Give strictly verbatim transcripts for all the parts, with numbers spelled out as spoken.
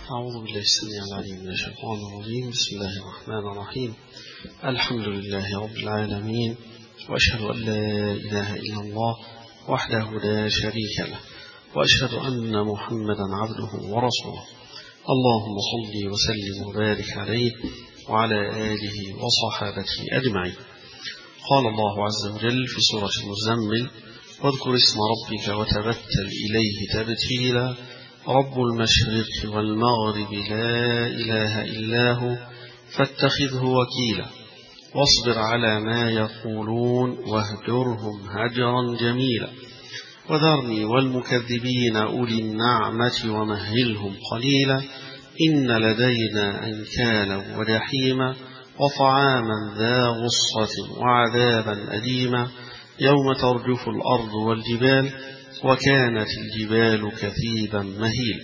أعوذ بالله السميع العليم من الشيطان الرجيم. بسم الله الرحمن الرحيم. الحمد لله رب العالمين، وأشهد أن لا إله إلا الله وحده لا شريك له، وأشهد أن محمدا عبده ورسوله. اللهم صل وسلم وبارك عليه وعلى آله وصحابته أجمعين. قال الله عز وجل في سورة المزمل: واذكر اسم ربك وتبتل إليه تبتيلا رب المشرق والمغرب لا إله إلا هو فاتخذه وكيلا واصبر على ما يقولون واهجرهم هجرا جميلا وذرني والمكذبين أولي النعمة ومهلهم قليلا إن لدينا أنكالا وجحيما وطعاما ذا غصة وعذابا أليما يوم ترجف الأرض والجبال وكانت الجبال كثيبا مهيلا.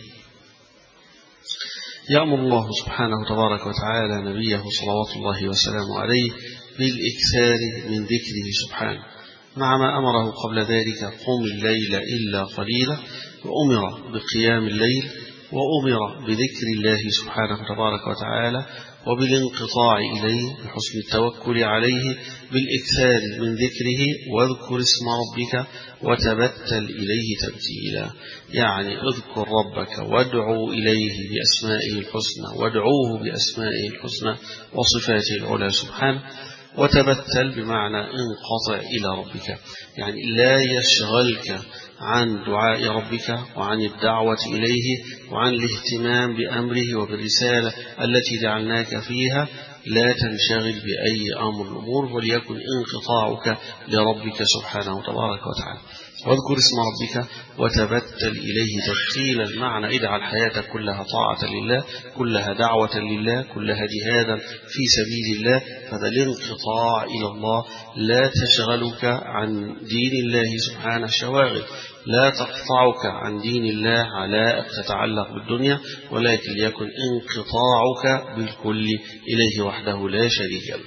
يأمر الله سبحانه تبارك وتعالى نبيه صلوات الله وسلامه عليه بالإكثار من ذكره سبحانه، مع ما أمره قبل ذلك: قم الليل إلا قليلا، وأمر بقيام الليل، وأمر بذكر الله سبحانه تبارك وتعالى وبالانقطاع إليه بحسن التوكل عليه بالإكثار من ذكره. واذكر اسم ربك وتبتل إليه تبتيلا، يعني اذكر ربك وادعو إليه بأسمائه الحسنى، وادعوه بأسمائه الحسنى وصفاته العلى سبحانه. وتبتل بمعنى انقطع إلى ربك، يعني لا يشغلك عن دعاء ربك وعن الدعوة إليه وعن الاهتمام بأمره وبالرسالة التي جعلناك فيها. لا تنشغل بأي أمر الأمور، وليكن انقطاعك لربك سبحانه تبارك وتعالى. واذكر اسم ربك وتبتل إليه تبتيلا، المعنى اجعل حياتك كلها طاعة لله، كلها دعوة لله، كلها جهادا في سبيل الله. فذا الانقطاع إلى الله لا تشغلك عن دين الله سبحانه شواغل، لا تقطعك عن دين الله علاء تتعلق بالدنيا، ولكن ليكن انقطاعك بالكل إليه وحده لا شريك له.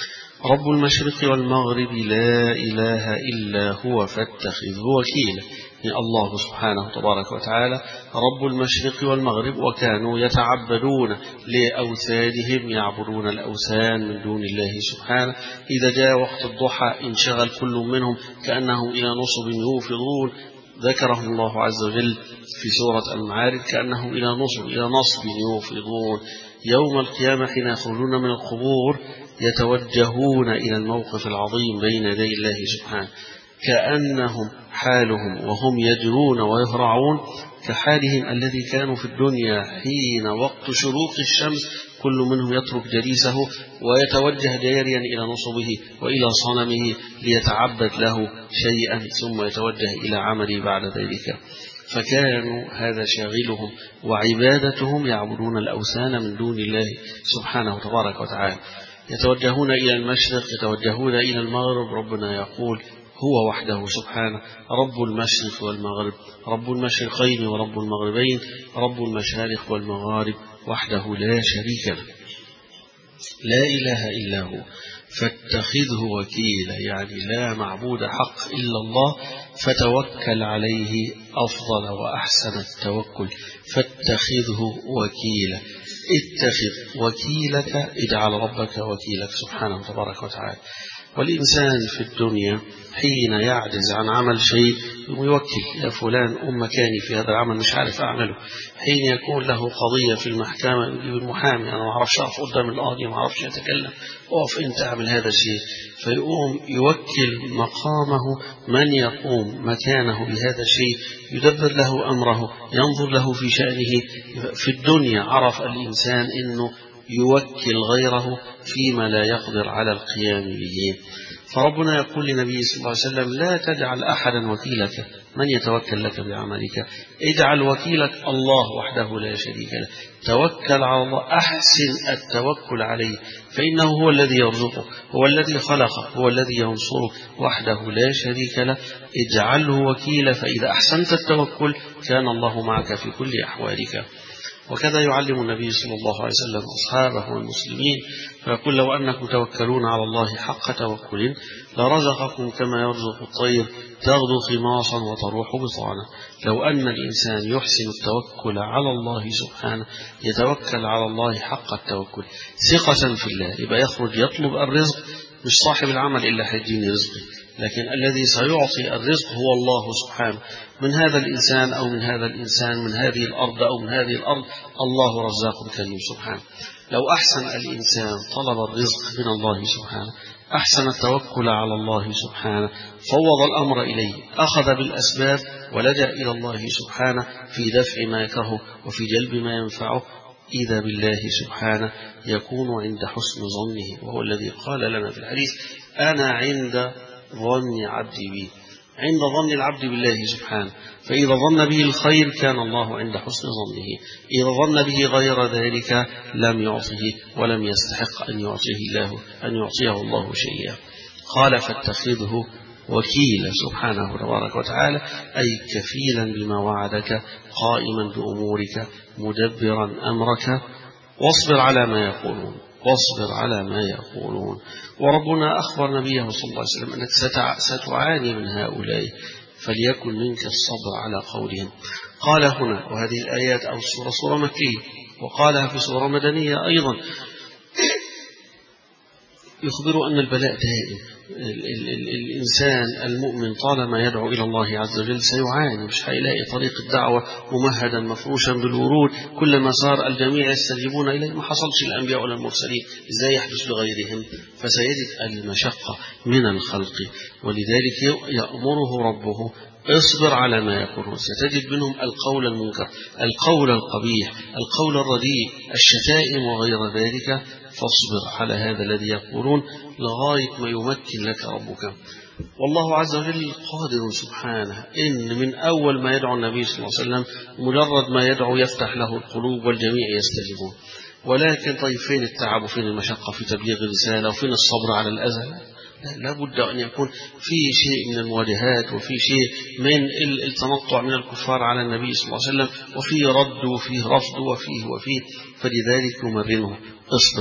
رب المشرق والمغرب لا إله إلا هو فاتخذه وكيلا، يعني الله سبحانه تبارك وتعالى رب المشرق والمغرب، وكانوا يتعبدون لأوثانهم، يعبدون الأوثان من دون الله سبحانه. إذا جاء وقت الضحى انشغل كل منهم كأنهم إلى نصب يوفضون، ذكرهم الله عز وجل في سورة المعارج كأنهم إلى نصب إلى نصب يوفضون. يوم القيامة حين يخرجون من القبور يتوجهون إلى الموقف العظيم بين يدي الله سبحانه، كأنهم حالهم وهم يجرون ويهرعون كحالهم الذي كانوا في الدنيا حين وقت شروق الشمس كل منهم يترك جليسه ويتوجه جاريا إلى نصبه وإلى صنمه ليتعبد له شيئا، ثم يتوجه إلى عمله بعد ذلك. فكانوا هذا شاغلهم وعبادتهم، يعبدون الأوثان من دون الله سبحانه تبارك وتعالى. يتوجهون إلى المشرق، يتوجهون إلى المغرب. ربنا يقول هو وحده سبحانه رب المشرق والمغرب، رب المشرقين ورب المغربين، رب المشارق والمغارب وحده لا شريك له، لا إله إلا هو فاتخذه وكيلا، يعني لا معبود حق إلا الله فتوكل عليه أفضل وأحسن التوكل. فاتخذه وكيلا، اتخذ وكيلك، اجعل ربك وكيلك سبحانه تبارك وتعالى. والإنسان في الدنيا حين يعجز عن عمل شيء يوكل: يا فلان أم مكاني في هذا العمل مش عارف أعمله. حين يكون له قضية في المحكمة يجيب المحامي: أنا ما أعرفش أقف قدام القاضي، ما أعرفش أتكلم، أقف أنت أعمل هذا الشيء. فيقوم يوكل مقامه من يقوم مكانه بهذا الشيء، يدبر له أمره، ينظر له في شأنه. في الدنيا عرف الإنسان أنه يوكل غيره فيما لا يقدر على القيام به. فربنا يقول لنبيه صلى الله عليه وسلم: لا تجعل أحدا وكيلك، من يتوكل لك بعملك؟ اجعل وكيلك الله وحده لا شريك له. توكل على الله، أحسن التوكل عليه، فإنه هو الذي يرزقه، هو الذي خلقه، هو الذي ينصره وحده لا شريك له. اجعله وكيلا، فإذا أحسنت التوكل كان الله معك في كل أحوالك. وكذا يعلم النبي صلى الله عليه وسلم أصحابه والمسلمين فيقول لو أنكم توكلون على الله حق توكل لرزقكم كما يرزق الطير تغدو خماصا وتروح بطانا. لو أن الإنسان يحسن التوكل على الله سبحانه يتوكل على الله حق التوكل ثقة في الله يبقى يخرج يطلب الرزق، مش صاحب العمل إلا هيديني رزقي، لكن الذي سيعطي الرزق هو الله سبحانه. من هذا الإنسان أو من هذا الإنسان، من هذه الأرض أو من هذه الأرض، الله رزاق كريم سبحانه. لو أحسن الإنسان طلب الرزق من الله سبحانه، أحسن التوكل على الله سبحانه، فوض الأمر إليه، أخذ بالأسباب ولجأ إلى الله سبحانه في دفع ما يكرهه وفي جلب ما ينفعه، إذا بالله سبحانه يكون عند حسن ظنه، وهو الذي قال لنا في الحديث أنا عند ظن عبدي بي، عند ظن العبد بالله سبحانه. فإذا ظن به الخير كان الله عند حسن ظنه، إذا ظن به غير ذلك لم يعطه ولم يستحق أن يعطيه الله أن يعطيه الله شيئا. قال فاتخذه وكيلا سبحانه تبارك وتعالى، أي كفيلا بما وعدك، قائما بأمورك، مدبرا أمرك، واصبر على ما يقولون واصبر على ما يقولون. وربنا أخبر نبيه صلى الله عليه وسلم أنك ستعاني من هؤلاء فليكن منك الصبر على قولهم. قال هنا وهذه الآيات أو السورة سورة مكية، وقالها في سورة مدنية أيضا، يخبر أن البلاء دائم. ال ال ال الإنسان المؤمن طالما يدعو إلى الله عز وجل سيعاني، مش هيلاقي طريق الدعوة ممهدا مفروشا بالورود كلما صار الجميع يستجيبون إليه. ما حصلش الأنبياء ولا المرسلين، إزاي يحدث لغيرهم؟ فسيجد المشقة من الخلق، ولذلك يأمره ربه اصبر على ما يقولون. ستجد منهم القول المنكر، القول القبيح، القول الرديء، الشتائم وغير ذلك، فاصبر على هذا الذي يقولون لغاية ما يمكن لك ربك. والله عز وجل قادر سبحانه إن من أول ما يدعو النبي صلى الله عليه وسلم مجرد ما يدعو يفتح له القلوب والجميع يستجيبون. ولكن طيب فين التعب وفين المشقة في تبليغ الرسالة وفين الصبر على الأذى؟ لا بد أن يكون في شيء من المواجهات وفي شيء من التنطع من الكفار على النبي صلى الله عليه وسلم، وفي رد وفيه رفض وفيه وفيه فلذلك يمرنه اصبر.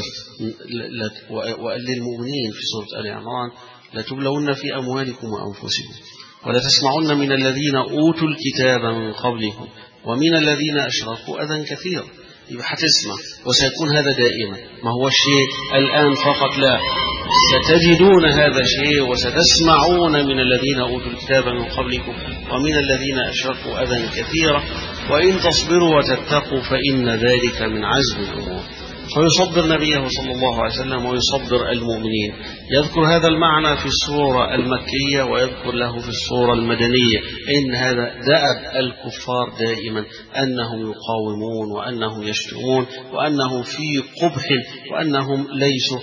وقال للمؤمنين في سورة آل عمران لتبلون في أموالكم وأنفسكم ولتسمعن من الذين أوتوا الكتاب من قبلكم ومن الذين أشركوا أذى كثيرا. يبقى هتسمع وسيكون هذا دائما، ما هو الشيء الآن فقط، لا، ستجدون هذا الشيء وستسمعون من الذين أوتوا الكتاب من قبلكم ومن الذين أشركوا أذى كثيرا وإن تصبروا وتتقوا فإن ذلك من عزم الأمور. فيصبر نبيه صلى الله عليه وسلم ويصبر المؤمنين. يذكر هذا المعنى في السورة المكية ويذكر له في السورة المدنية، إن هذا دأب الكفار دائما أنهم يقاومون وأنهم يشتمون وأنهم في قبح وأنهم ليسوا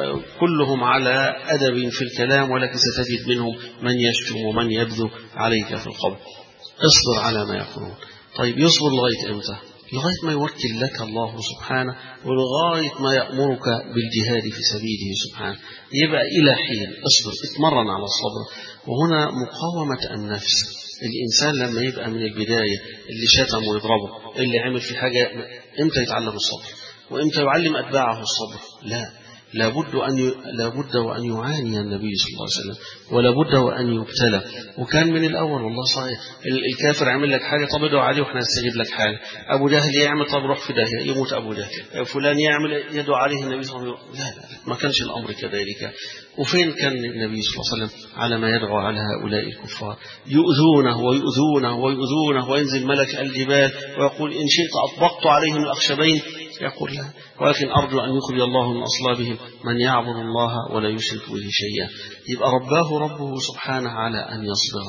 كلهم على أدب في الكلام، ولكن ستجد منهم من يشتم ومن يبذو عليك في القبر. اصبر على ما يقولون. طيب يصبر لغاية إمتى؟ لغاية ما يوكل لك الله سبحانه ولغاية ما يأمرك بالجهاد في سبيله سبحانه. يبقى إلى حين اصبر، اتمرن على الصبر. وهنا مقاومة النفس. الإنسان لما يبقى من البداية اللي شتم ويضربه، اللي عمل في حاجة، إمتى يتعلم الصبر وإمتى يعلم أتباعه الصبر؟ لا، لابد أن ي... لابد وأن يعاني النبي صلى الله عليه وسلم، ولابد وأن يبتلى. وكان من الأول والله صحيح الكافر عمل لك حاجة، طب ادعو عليه وإحنا نستجيب لك حاجة. أبو جهل يعمل، طب روح في داهية يموت أبو جهل. فلان يعمل يدعو عليه النبي صلى الله عليه وسلم، لا لا ما كانش الأمر كذلك. وفين كان النبي صلى الله عليه وسلم على ما يدعو على هؤلاء الكفار؟ يؤذونه ويؤذونه ويؤذونه وينزل ملك الجبال ويقول إن شئت أطبقت عليهم الأخشبين، يقول لا، ولكن أرجو أن يخرج الله من أصلابهم من يعبد الله ولا يشرك به شيئا. يبقى رباه ربه سبحانه على أن يصبر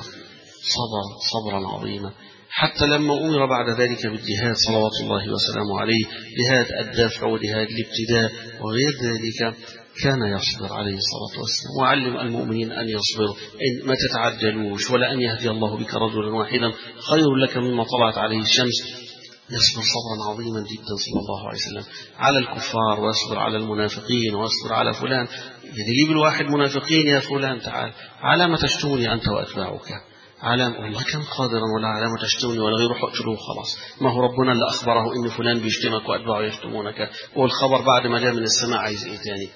صبر صبرا عظيما، حتى لما أمر بعد ذلك بالجهاد صلوات الله وسلامه عليه، جهاد الدفع وجهاد الابتداء وغير ذلك، كان يصبر عليه الصلاة والسلام. وعلم المؤمنين أن يصبروا، إن ما تتعجلوش، ولا أن يهدي الله بك رجلا واحدا خير لك مما طلعت عليه الشمس. يصبر صبرا عظيما جدا صلى الله عليه وسلم على الكفار، ويصبر على المنافقين، ويصبر على فلان. يجيب الواحد منافقين، يا فلان تعال على ما تشتمني أنت وأتباعك، على والله كان قادرا ولا على ما تشتمني ولا غيره اقتلوه خلاص. ما هو ربنا اللي أخبره إن فلان بيشتمك وأتباعه يشتمونك، والخبر بعد ما جاء من السماء عايز إيه تاني؟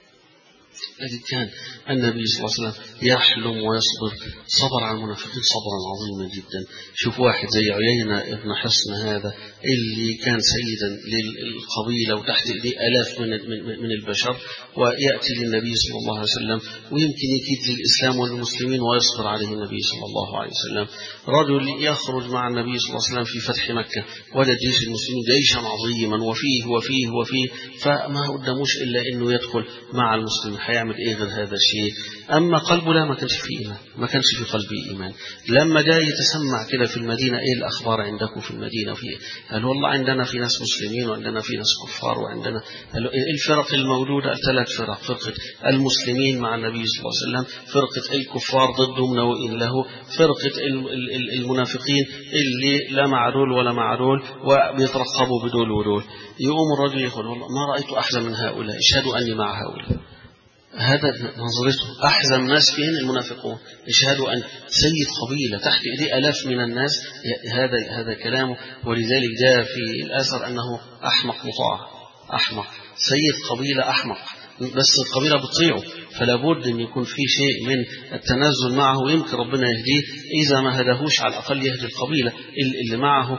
لكن كان النبي صلى الله عليه وسلم يحلم ويصبر، صبر على المنافقين صبرا عظيما جدا. شوف واحد زي عيينة ابن حصن هذا اللي كان سيدا للقبيلة وتحت ايديه آلاف من من البشر، ويأتي للنبي صلى الله عليه وسلم ويمكن يكيد للإسلام والمسلمين ويصبر عليه النبي صلى الله عليه وسلم. رجل يخرج مع النبي صلى الله عليه وسلم في فتح مكة، وجد جيش المسلمين جيشا عظيما وفيه وفيه وفيه، فما قدموش إلا إنه يدخل مع المسلمين. هيعمل ايه غير هذا الشيء؟ اما قلبه لا، ما كانش فيه ايمان، ما كانش في قلبه ايمان. لما جاء يتسمع كده في المدينه، ايه الاخبار عندكم في المدينه؟ في قال والله عندنا في ناس مسلمين وعندنا في ناس كفار وعندنا الفرق الموجوده ثلاث فرق، فرقه المسلمين مع النبي صلى الله عليه وسلم، فرقه الكفار ضدهم نوئين له، فرقه المنافقين اللي لا مع دول ولا مع دول وبيترقبوا بدول ودول. يقوم الرجل يقول والله ما رايت احزن من هؤلاء، اشهدوا اني مع هؤلاء. هذا نظرته. أحزن الناس فين؟ المنافقون. يشهدوا أن سيد قبيلة تحت إيديه آلاف من الناس، هذا هذا كلامه. ولذلك جاء في الأثر أنه أحمق مطاع، أحمق سيد قبيلة أحمق، بس القبيلة بتطيعه، فلا بد أن يكون في شيء من التنازل معه، ويمكن ربنا يهديه. إذا ما هداهوش على الأقل يهدي القبيلة اللي معه،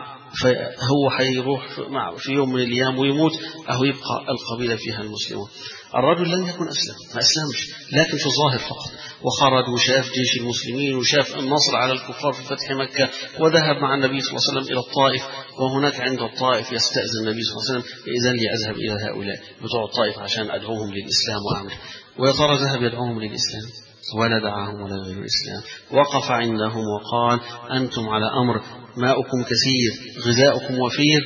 فهو حيروح في يوم من الأيام ويموت، أو يبقى القبيلة فيها المسلمون. الرجل لم يكن أسلم، ما أسلمش، لكن في الظاهر فقط، وخرج وشاف جيش المسلمين وشاف النصر على الكفار في فتح مكة، وذهب مع النبي صلى الله عليه وسلم إلى الطائف، وهناك عند الطائف يستأذن النبي صلى الله عليه وسلم إذن لي أذهب إلى هؤلاء بتوع الطائف عشان أدعوهم للإسلام وأعمل. ويا ترى ذهب يدعوهم للإسلام ولا دعاهم ولا غير الإسلام؟ وقف عندهم وقال أنتم على أمر، ماؤكم كثير، غذاؤكم وفير،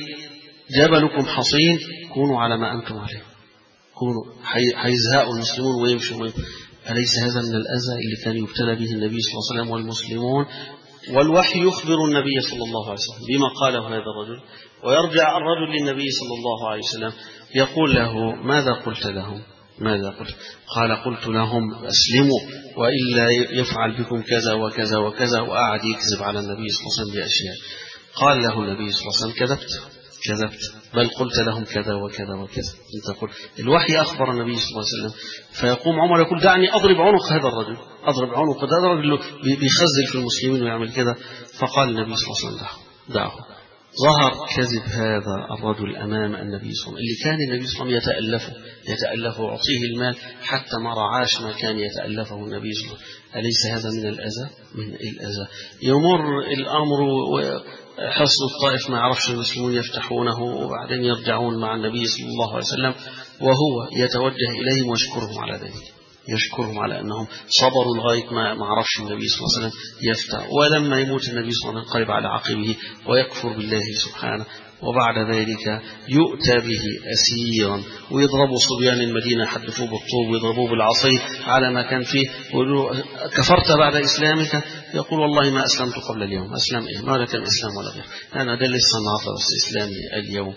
جبلكم حصين، كونوا على ما أنتم عليه، كونوا حيزهاء المسلمون ويمشوا منه. أليس هذا من الأذى اللي كان يبتلى به النبي صلى الله عليه وسلم والمسلمون؟ والوحي يخبر النبي صلى الله عليه وسلم بما قاله هذا الرجل، ويرجع الرجل للنبي صلى الله عليه وسلم يقول له ماذا قلت لهم؟ ماذا قلت؟ قال قلت لهم أسلموا وإلا يفعل بكم كذا وكذا وكذا، وقعد يكذب على النبي صلى الله عليه وسلم بأشياء. قال له النبي صلى الله عليه وسلم كذبت كذبت بل قلت لهم كذا وكذا وكذا. انت قلت. الوحي أخبر النبي صلى الله عليه وسلم، فيقوم عمر يقول دعني أضرب عنق هذا الرجل، أضرب عنق هذا الرجل بيخزل في المسلمين ويعمل كذا. فقال النبي صلى الله عليه وسلم دعه. ظهر كذب هذا الرجل أمام النبي صلى الله عليه وسلم، اللي كان النبي صلى الله عليه وسلم يتألفه يتألفه ويعطيه المال حتى ما رعاش ما كان يتألفه النبي صلى الله عليه وسلم. أليس هذا من الأذى؟ من الأذى. يمر الأمر وحصن الطائف ما يعرفش المسلمون يفتحونه، وبعدين يرجعون مع النبي صلى الله عليه وسلم وهو يتوجه إليهم ويشكرهم على ذلك، يشكرهم على أنهم صبروا لغاية ما ما عرفش النبي صلى الله عليه وسلم يفتح. ولما يموت النبي صلى الله عليه وسلم ينقلب على عقبه ويكفر بالله سبحانه، وبعد ذلك يؤتى به أسيرا ويضربوا صبيان المدينة، يحدفوه بالطوب ويضربوه بالعصي على ما كان فيه، ويقولوا كفرت بعد إسلامك؟ يقول والله ما أسلمت قبل اليوم. أسلم إيه؟ ما كان إسلام ولا غير، أنا ده لسه النهارده بس إسلامي اليوم.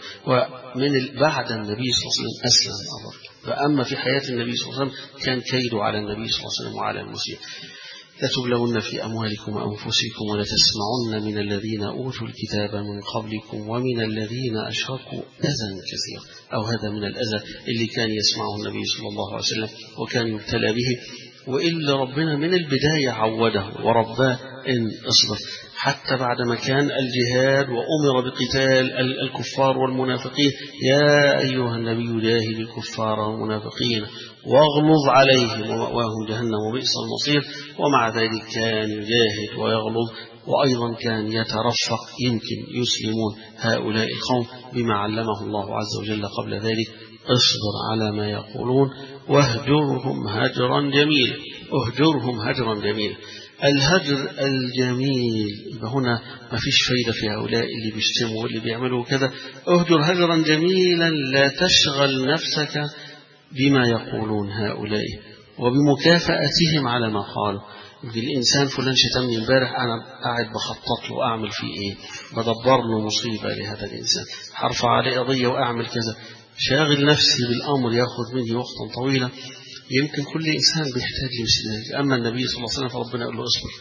ومن بعد النبي صلى الله عليه وسلم أسلم الرجل. فأما في حياة النبي صلى الله عليه وسلم كان كيده على النبي صلى الله عليه وسلم وعلى المسلمين. لتبلون في أموالكم وأنفسكم ولتسمعن من الذين أوتوا الكتاب من قبلكم ومن الذين أشركوا أذى كثيرا. أو هذا من الأذى اللي كان يسمعه النبي صلى الله عليه وسلم وكان يبتلى به، وإلا ربنا من البداية عوده ورباه إن اصبر حتى بعد ما كان الجهاد وأمر بقتال الكفار والمنافقين. يا أيها النبي جاهد الكفار والمنافقين واغلظ عليهم ومأواهم جهنم وبئس المصير. ومع ذلك كان يجاهد ويغلظ، وأيضا كان يترفق يمكن يسلمون هؤلاء القوم بما علمه الله عز وجل قبل ذلك. اصبر على ما يقولون واهجرهم هجرا جميلا، اهجرهم هجرا جميلا. الهجر الجميل هنا ما فيش فايدة في هؤلاء اللي بيشتموا واللي بيعملوا كذا. اهجر هجرا جميلا، لا تشغل نفسك بما يقولون هؤلاء وبمكافأتهم على ما قالوا. الإنسان فلان شتمني امبارح، أنا قاعد بخطط له أعمل فيه إيه، بدبر له مصيبة لهذا الإنسان، حرفع عليه قضية وأعمل كذا، شاغل نفسي بالأمر يأخذ مني وقتا طويلا. يمكن كل إنسان بيحتاج لمثل ذلك. أما النبي صلى الله عليه وسلم فربنا يقول له اصبر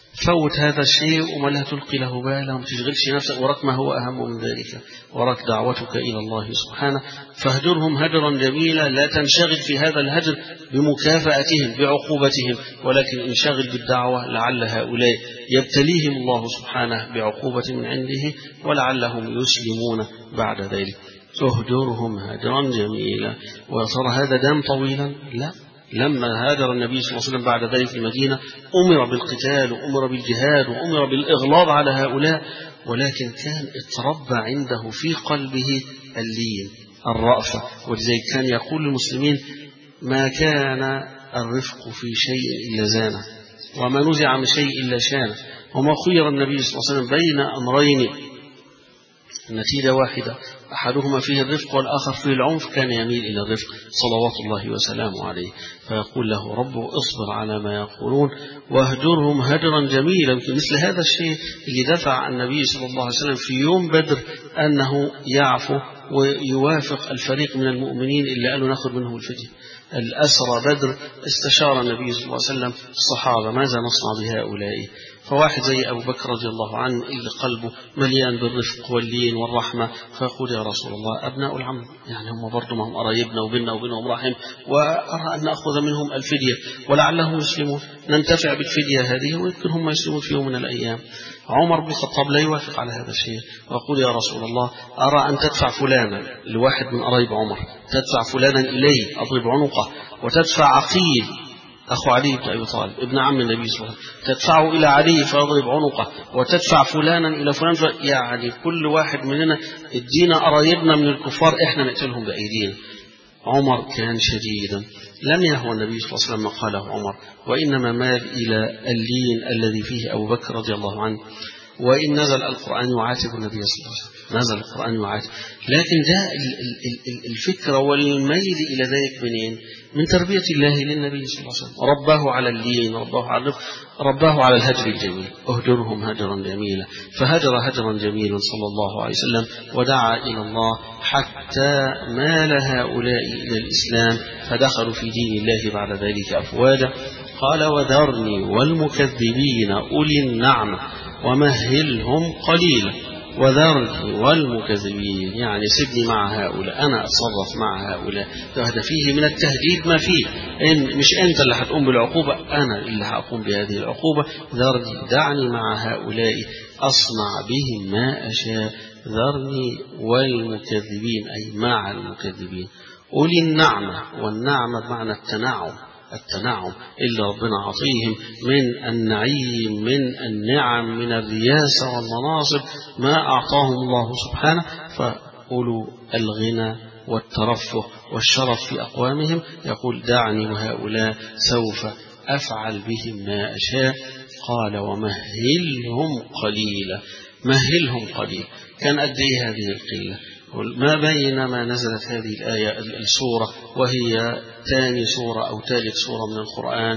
فوت هذا الشيء وما لا تلقي له بالا وما تشغلش نفسك، وراك ما هو أهم من ذلك، وراك دعوتك إلى الله سبحانه. فاهجرهم هجرا جميلا، لا تنشغل في هذا الهجر بمكافأتهم بعقوبتهم، ولكن انشغل بالدعوة، لعل هؤلاء يبتليهم الله سبحانه بعقوبة من عنده ولعلهم يسلمون بعد ذلك. اهجرهم هجرا جميلا. وصار هذا دام طويلا؟ لا، لما هاجر النبي صلى الله عليه وسلم بعد ذلك المدينة أمر بالقتال وأمر بالجهاد وأمر بالإغلاظ على هؤلاء، ولكن كان اتربى عنده في قلبه اللين الرأفة. ولذلك كان يقول للمسلمين: ما كان الرفق في شيء إلا زانه، وما نزع من شيء إلا شانه. وما خير النبي صلى الله عليه وسلم بين أمرين النتيجة واحدة، أحدهما فيه الرفق والآخر فيه العنف، كان يميل إلى الرفق صلوات الله وسلامه عليه. فيقول له ربه: اصبر على ما يقولون واهجرهم هجرا جميلا. مثل هذا الشيء اللي دفع النبي صلى الله عليه وسلم في يوم بدر أنه يعفو ويوافق الفريق من المؤمنين اللي قالوا ناخذ منهم الفدية. الأسرى بدر استشار النبي صلى الله عليه وسلم الصحابة: ماذا نصنع بهؤلاء؟ فواحد زي أبو بكر رضي الله عنه اللي قلبه مليان بالرفق واللين والرحمة، فيقول: يا رسول الله، أبناء العم، يعني هم برضو ما هم قرايبنا وبيننا وبينهم رحم، وأرى أن نأخذ منهم الفدية ولعلهم يسلمون، ننتفع بالفدية هذه ويمكن هم يسلمون في يوم من الأيام. عمر بن الخطاب لا يوافق على هذا الشيء ويقول: يا رسول الله، أرى أن تدفع فلانا لواحد من قرايب عمر، تدفع فلانا إليه أضرب عنقه، وتدفع عقيل أخو علي بن أبي طالب ابن عم النبي صلى الله عليه وسلم تدفعه إلى علي فيضرب عنقه، وتدفع فلانا إلى فلان. يعني كل واحد مننا ادينا قرايبنا من الكفار إحنا نقتلهم بأيدينا. عمر كان شديدا، لم يهوى النبي صلى الله عليه وسلم ما قاله عمر، وإنما مال إلى اللين الذي فيه أبو بكر رضي الله عنه. وإن نزل القرآن يعاتب النبي صلى الله عليه وسلم، نزل القرآن يعاتب، لكن ده الفكرة والميل إلى ذلك منين؟ من تربية الله للنبي صلى الله عليه وسلم، رباه على اللين، رباه على الرفق، رباه على الهجر الجميل. اهجرهم هجرا جميلا. فهجر هجرا جميلا صلى الله عليه وسلم ودعا إلى الله حتى مال هؤلاء إلى الإسلام فدخلوا في دين الله بعد ذلك أفواجا. قال: وذرني والمكذبين أولي النعمة ومهلهم قليلا. وذرني والمكذبين، يعني سيبني مع هؤلاء، أنا أتصرف مع هؤلاء. فهذا فيه من التهديد ما فيه، إن مش أنت اللي هتقوم بالعقوبة، أنا اللي هقوم بهذه العقوبة. ذرني، دعني مع هؤلاء أصنع بهم ما أشاء. ذرني والمكذبين، أي مع المكذبين. أولي النعمة، والنعمة بمعنى التنعم، التنعم اللي ربنا عطيهم من النعيم، من النعم، من الرياسة والمناصب، ما أعطاهم الله سبحانه. فأولو الغنى والترفه والشرف في أقوامهم. يقول: دعني وهؤلاء سوف أفعل بهم ما أشاء. قال: ومهلهم قليلا. مهلهم قليل، كان قد إيه هذه القلة؟ ما بين ما نزلت هذه الآية السورة، وهي ثاني سورة أو ثالث سورة من القرآن،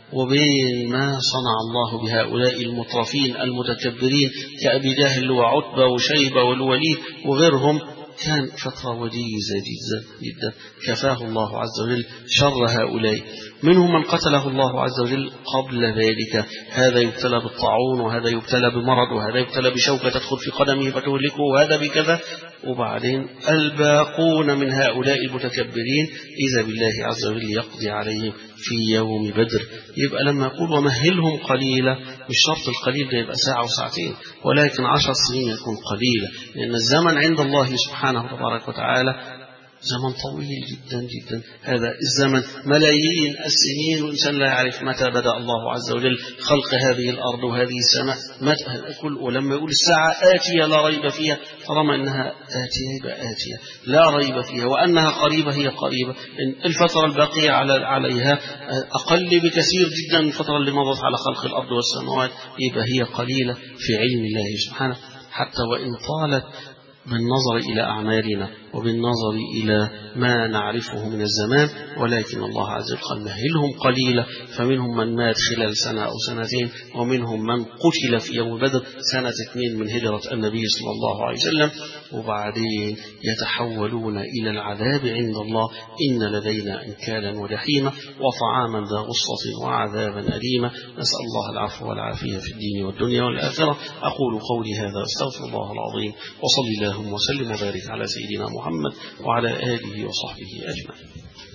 وبين ما صنع الله بهؤلاء المطرفين المتكبرين كأبي جهل وعتبة وشيبة والوليد وغيرهم، كان فترة وجيزة جدا جدا، كفاه الله عز وجل شر هؤلاء. منهم من قتله الله عز وجل قبل ذلك، هذا يبتلى بالطاعون، وهذا يبتلى بمرض، وهذا يبتلى بشوكة تدخل في قدمه فتهلكه، وهذا بكذا. وبعدين الباقون من هؤلاء المتكبرين إذا بالله عز وجل يقضي عليهم في يوم بدر. يبقى لما يقول ومهلهم قليلا، مش شرط القليل ده يبقى ساعة وساعتين، ولكن عشر سنين يكون قليلا، لأن الزمن عند الله سبحانه تبارك وتعالى زمن طويل جدا جدا. هذا الزمن ملايين السنين، والإنسان لا يعرف متى بدأ الله عز وجل خلق هذه الأرض وهذه السماء. متى يقول، ولما يقول الساعة آتية لا ريب فيها، طالما إنها آتية يبقى آتية لا ريب فيها، وأنها قريبة هي قريبة. إن الفترة الباقية على عليها أقل بكثير جدا من الفترة اللي مضت على خلق الأرض والسماوات، يبقى هي قليلة في علم الله سبحانه. حتى وإن طالت بالنظر إلى أعمالنا وبالنظر إلى ما نعرفه من الزمان، ولكن الله عز وجل مهلهم قليلا، فمنهم من مات خلال سنة أو سنتين، ومنهم من قتل في يوم بدر سنة اثنين من هجرة النبي صلى الله عليه وسلم، وبعدين يتحولون إلى العذاب عند الله. إن لدينا أنكالا وجحيما وطعاما ذا غصة وعذابا أليما، نسأل الله العفو والعافية في الدين والدنيا والآخرة. أقول قولي هذا أستغفر الله العظيم، وصلي اللهم وسلم وبارك على سيدنا محمد وعلى آله وصحبه أجمعين.